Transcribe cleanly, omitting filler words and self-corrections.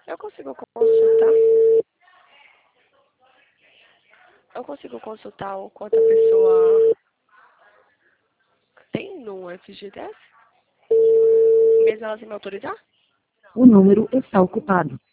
Eu consigo consultar. Eu consigo consultar o quanto a pessoa tem no FGTS? Mesmo ela sem me autorizar? O número está ocupado.